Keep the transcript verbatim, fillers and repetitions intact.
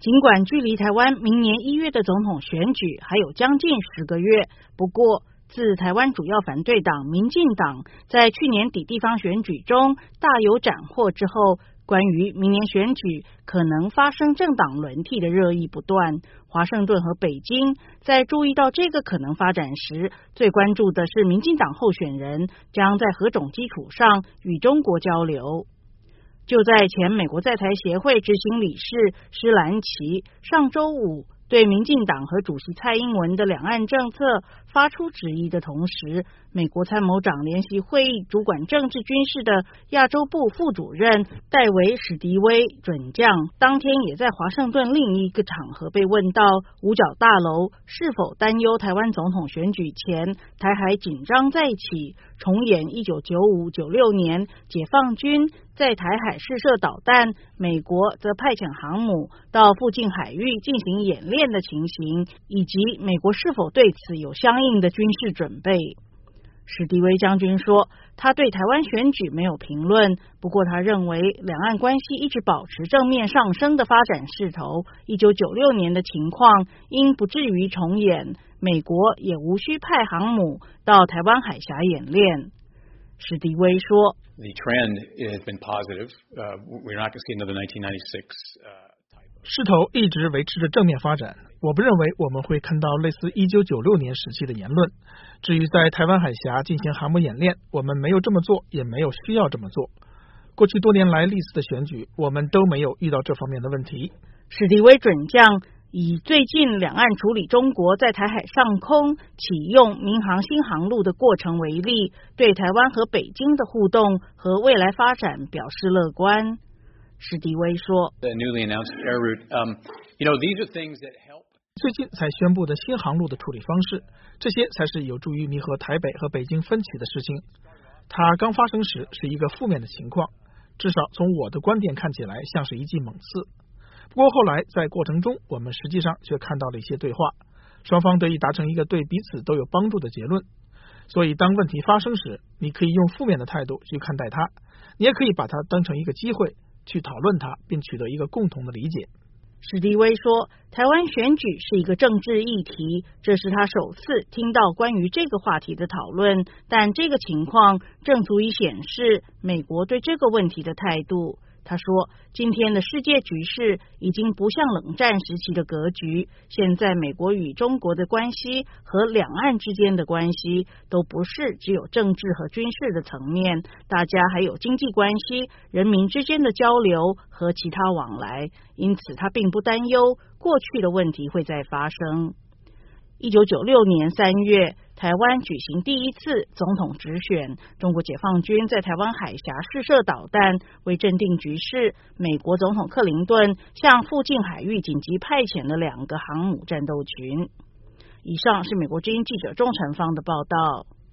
尽管距离台湾明年一月的总统选举还有将近十个月，不过自台湾主要反对党民进党在去年底地方选举中大有斩获之后，关于明年选举可能发生政党轮替的热议不断。华盛顿和北京在注意到这个可能发展时，最关注的是民进党候选人将在何种基础上与中国交流。就在前美国在台协会执行理事施兰奇上周五对民进党和主席蔡英文的两岸政策发出质疑的同时，美国参谋长联席会议主管政治军事的亚洲部副主任戴维史迪威准将当天也在华盛顿另一个场合被问到五角大楼是否担忧台湾总统选举前台海紧张再起，重演一九九五九六年解放军在台海试射导弹，美国则派遣航母到附近海域进行演练的情形，以及美国是否对此有相应的军事准备。史迪威将军说，他对台湾选举没有评论，不过他认为两岸关系一直保持正面上升的发展势头，一九九六年的情况应不至于重演，美国也无需派航母到台湾海峡演练。史迪威说 The trend has been positive. Uh, we're not going to see another nineteen ninety-six. Uh, 势头一直维持着正面发展，我不认为我们会看到类似一九九六年时期的言论。至于在台湾海峡进行航母演练，我们没有这么做，也没有需要这么做。过去多年来历次的选举，我们都没有遇到这方面的问题。 史迪威准将以最近两岸处理中国在台海上空启用民航新航路的过程为例，对台湾和北京的互动和未来发展表示乐观。史迪威说 The newly announced air route, um, you know, these are things that help. 最近才宣布的新航路的处理方式，这些才是有助于弥合台北和北京分歧的事情。它刚发生时是一个负面的情况，至少从我的观点看起来像是一记猛刺。不过后来在过程中，我们实际上却看到了一些对话，双方得以达成一个对彼此都有帮助的结论。所以当问题发生时，你可以用负面的态度去看待它，你也可以把它当成一个机会去讨论它，并取得一个共同的理解。 史迪威说，台湾选举是一个政治议题，这是他首次听到关于这个话题的讨论，但这个情况正足以显示美国对这个问题的态度。他说，今天的世界局势已经不像冷战时期的格局，现在美国与中国的关系和两岸之间的关系都不是只有政治和军事的层面，大家还有经济关系、人民之间的交流和其他往来，因此他并不担忧过去的问题会再发生。一九九六年三月，台湾举行第一次总统直选，中国解放军在台湾海峡试射导弹，为镇定局势，美国总统克林顿向附近海域紧急派遣了两个航母战斗群。以上是美国之音记者钟成芳的报道。